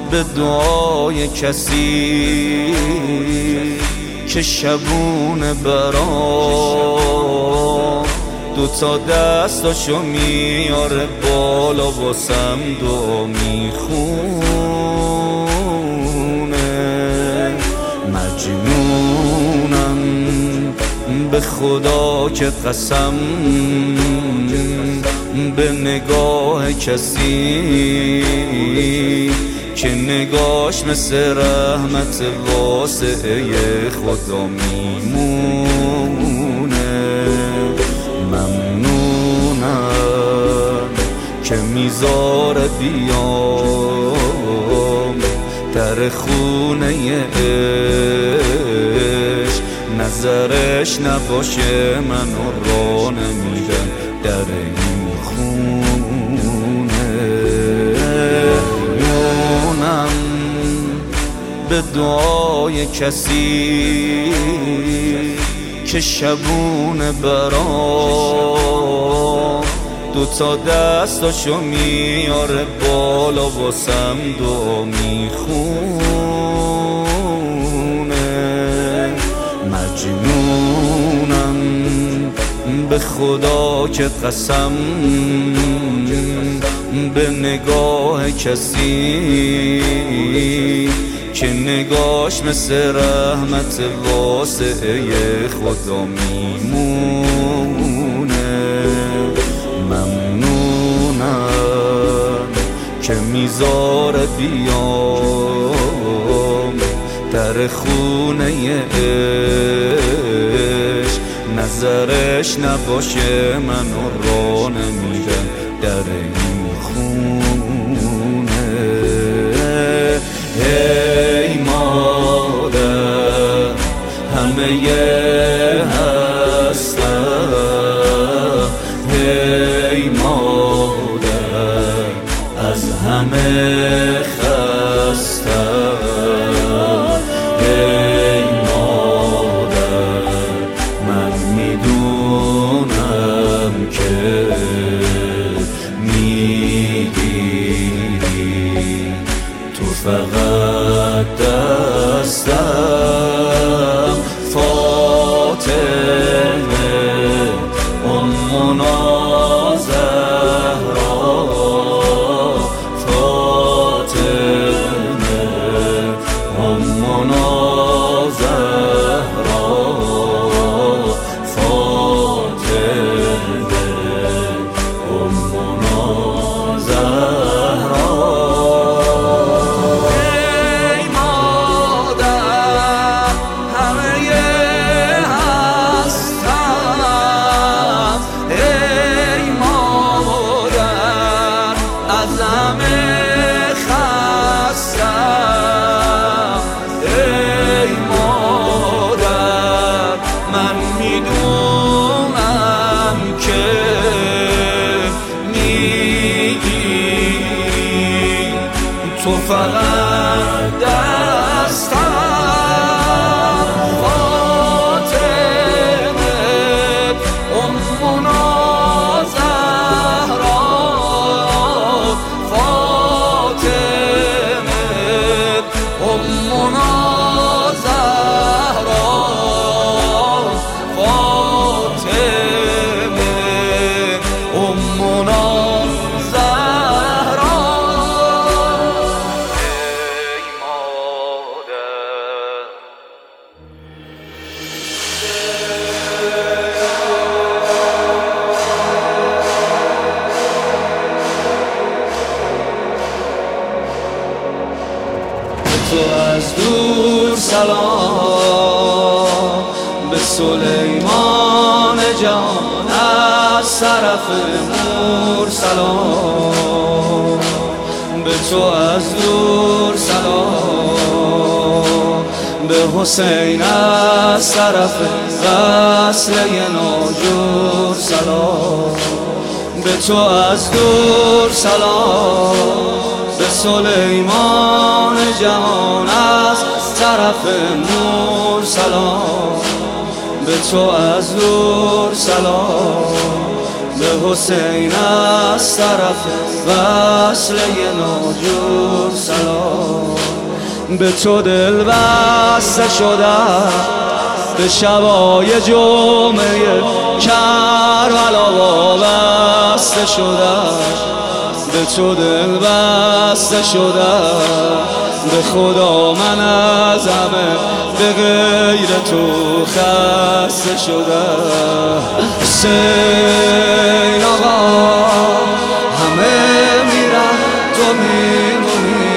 به دعای کسی که شبونه برام دوتا دستاشو میاره بالا واسم دعا میخونه. مجنونم به خدا که قسم به نگاه کسی که نگاش مثل رحمت واسعه خدا میمونه. ممنونم که میذاره بیام در خونه عشق، نظرش نباشه منو راه نمیدن در این خونه. ممنونم به دعای کسی که شبونه برام دوتا دستاشو میاره بالا واسم دعا میخونه. مجنونم به خدا که قسم به نگاه کسی که نگاش مثل رحمت واسعه خدا میمونه. ممنونم که میذاره بیام در خونه عشق، نظرش نباشه منو راه نمیدن در این خونه. ای مادر همه هستم، ای مادر از همه خستم. ای مادر من میدونم که میگیری تو فقط دستم. فاطمه امنا زهرا، فاطمه امنا زهرا، فاطمه امنا زهرا. تو فقط دستم. فاطمه امنا زهرا، فاطمه امنا زهرا، فاطمه امنا تو از دور سلام به سلیمان جان، از طرف مور سلام به تو از دور سلام، به حسین از طرف وصله ناجور سلام. به تو از دور سلام به سلیمان جهان، از طرف نور سلام. به تو از دور سلام به حسین از طرف وصله ناجور سلام. به تو دل بسته شدم به شبای جمعه کربلا وابسته شدم. به تو دل بسته شدم به خدا من از همه به غیر تو خسته شدم. حسین آقا همه میرن تو میمونی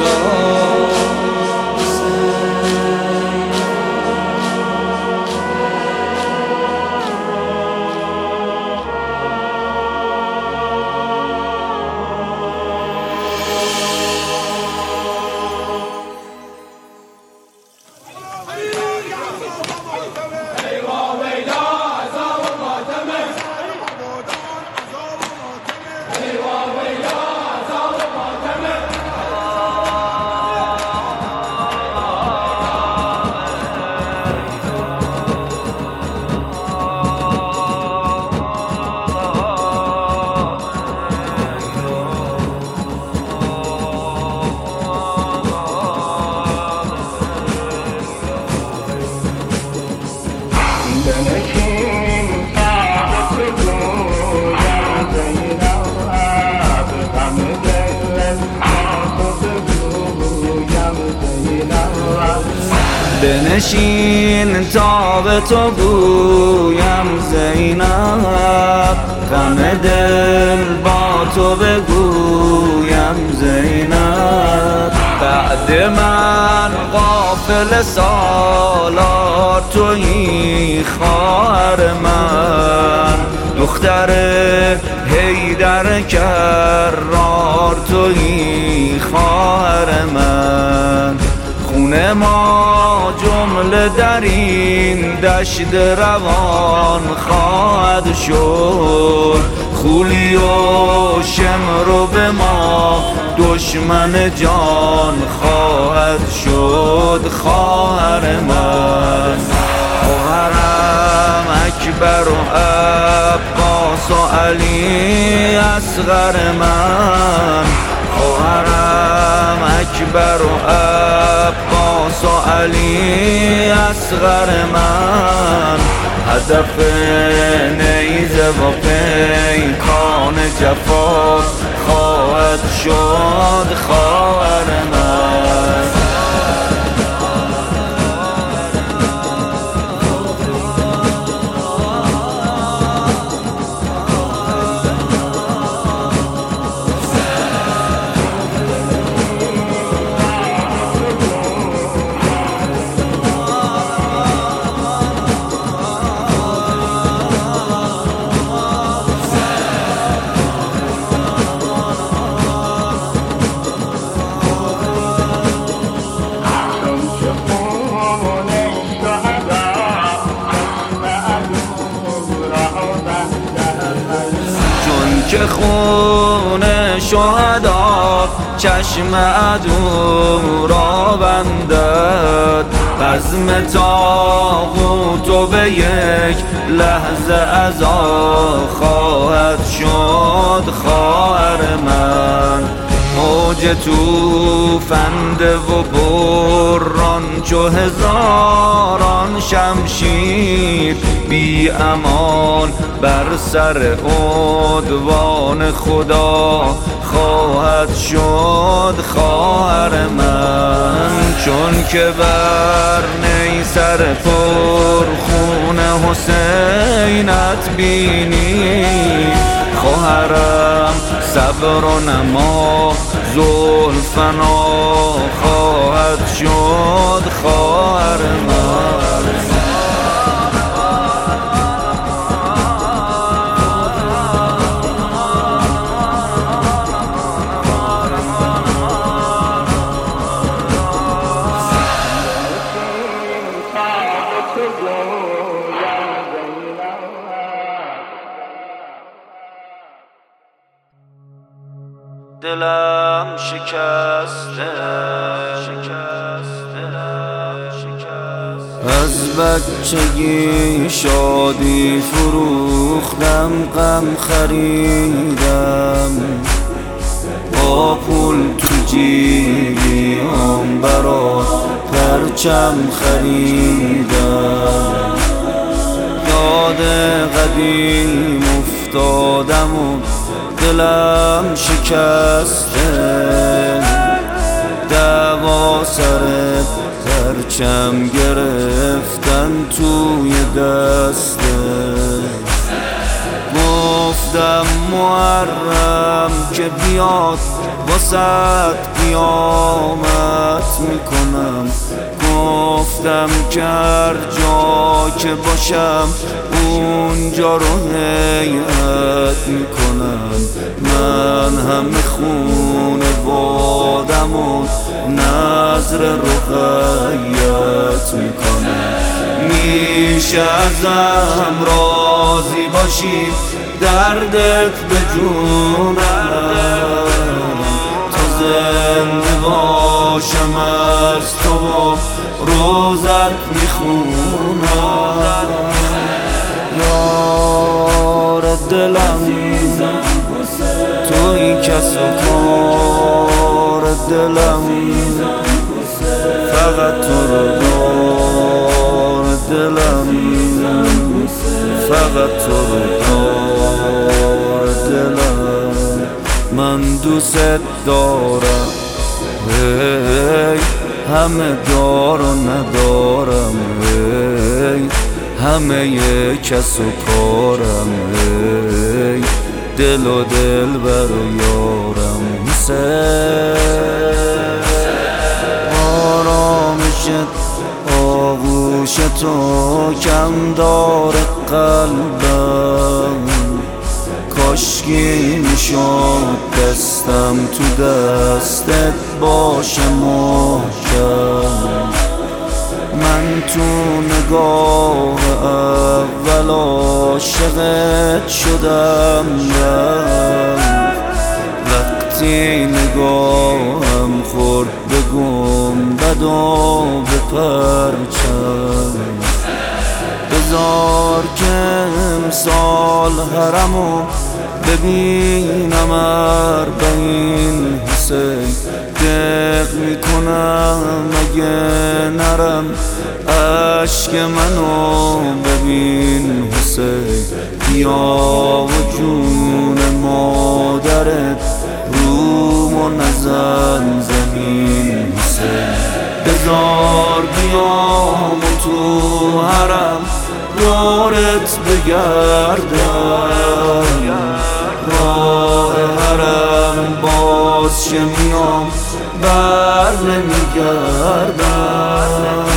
بنشین تا به تو گویم زینب، غم دل با تو بگویم زینب. بعد من غافل سالار تویی خواهر من، دختر حیدر کرار تویی خواهر من. خون ما جمله در این دشت روان خواهد شد، خولی و شمر به ما دشمن جان خواهد شد خواهر من. خواهرم اکبر و عباس و علی اصغر من، خواهرم اکبر و عباس و علی اصغر من. هدف نیزه و پیکان جفا خواهد شد خواهر من. که خون شهدا چشم عدو را بندد، بزم طاغوت به یک لحظه عزا خواهد شد خواهر من. موج توفنده و بران چو هزاران شمشیر، بی امان بر سر عدوان خدا خواهد شد خواهر من. چون که بر نیسر پرخون حسینت بینی، خواهرم صبر و نما زلفنا خواهد شد خواهر من. دلم شکسته از بچگی شادی فروختم، غم خریدم، با پول تو جیبم برات پرچم خریدم. یاد قدیم افتادم و دلم شکسته، دعوا سر پرچم گرفتن توی دسته. گفتم محرم که بیاد واسط قیامت میکنم، گفتم که هر جا که باشم اونجا رو هیئت میکنم. من همه خونه بادم و نظر رقیت میکنم. میشه ازم راضی باشی دردت به جونم، تا زنده باشم از تو و روزت میخونم. یار دلم توی کس و کار دلم، فقط تو رو دار دلم، فقط تو رو دار دلم. من دوست دارم، هی همه دار و ندارم، هی همه کس و کارم، هی دل و دل بر و یارم. آرامشت آغوش تو کم داره قلبم، کاشکی میشد دستم تو دستت باشه محکم. من تو نگاه اول عاشقت شدم، وقتی نگاهم خورد به گنبد و به پرچم. بذار که امسال حرمو ببینم اربعین حسین، دق میکنم اگه نرم عشق منو ببین حسین. بیا و جون مادرت رومو نزن زمین حسین. بذار بیام و تو حرم دورت بگردم، راه حرم باز چه میام بر نمیگردم.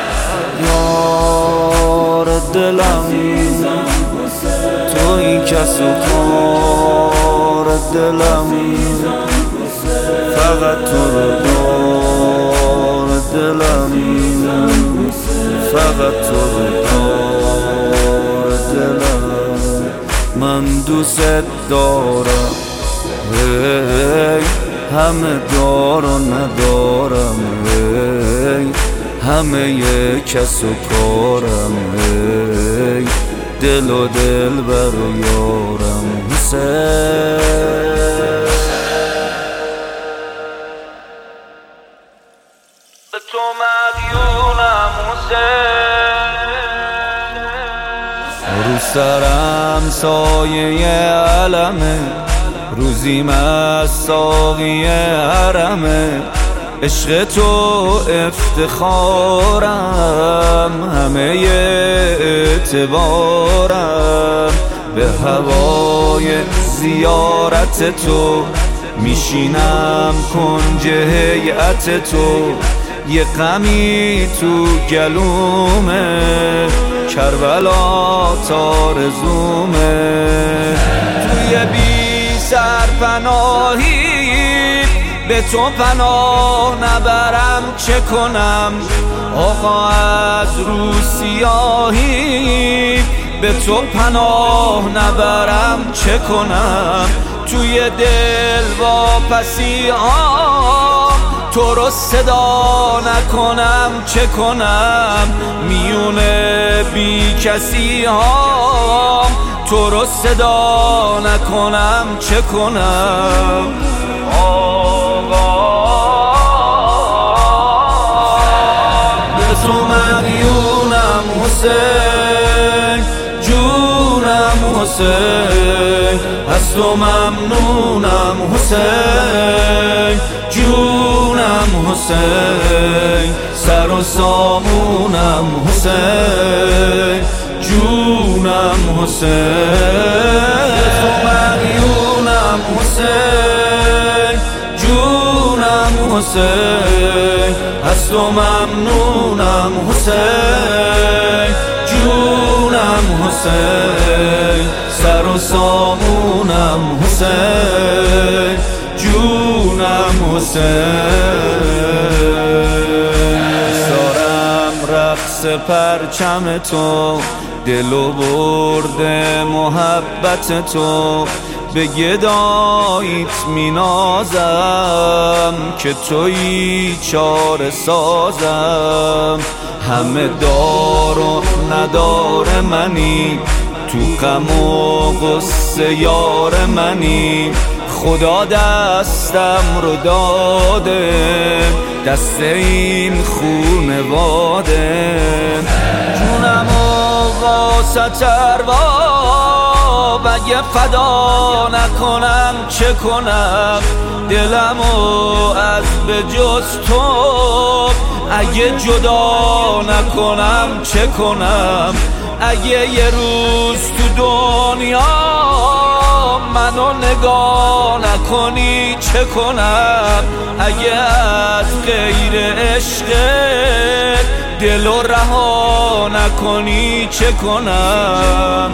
یار دلم توی کس و کار دلم، فقط تو رو دار دلم، فقط تو رو دار دلم. من دوست دارم، هی همه دار و ندارم، هی همه کس و کارم، هی دل و دل بر و یارم. به تو مدیونم حسین، رو سرم سایه علمه، روزیم از ساقی حرمه. عشق تو افتخارم، همه اعتبارم، به هوای زیارت تو میشینم کنج هیئت تو. یه غمی تو گلومه، کربلا تارزومه. توی بی سرپناهی به تو پناه نبرم چه کنم؟ آقا از رو سیاهی به تو پناه نبرم چه کنم؟ توی دل واپسی ها تو رو صدا نکنم چه کنم میونه بی کسی ها تو رو صدا نکنم چه کنم به تو مدیونم حسین جونم حسین از تو ممنونم حسین جونم حسین سر و سامونم حسین جونم حسین تو مدیونم حسین جونم حسین از تو ممنونم حسین جونم حسین سر و سامونم حسین جونم حسین رقص پرچم تو دلو برده محبت تو به گداییت مینازم که تویی چاره سازم همه دار و ندار منی تو غم و غصه یار منی خدا دستم رو داده دست این خونواده جونم و واسط ارباب اگه فدا نکنم چه کنم دلم و از به جز تو اگه جدا نکنم چه کنم اگه یه روز تو دنیا منو نگاه نکنی چه کنم اگه از غیر عشقت دلو رها نکنی چه کنم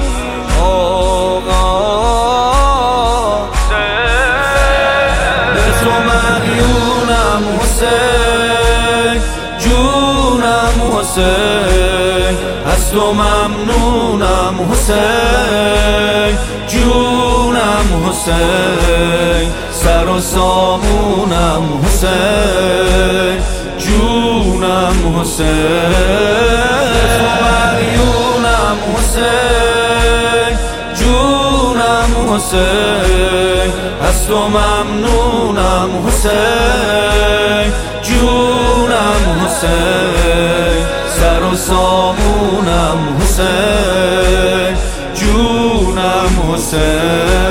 به تو مدیونم حسین جونم حسین از تو ممنونم حسین جونم حسین سر و سامونم حسین جونم حسین تو مدیونم حسین جونم حسین از تو ممنونم حسین جونم حسین سر و سامونم حسین جونم حسین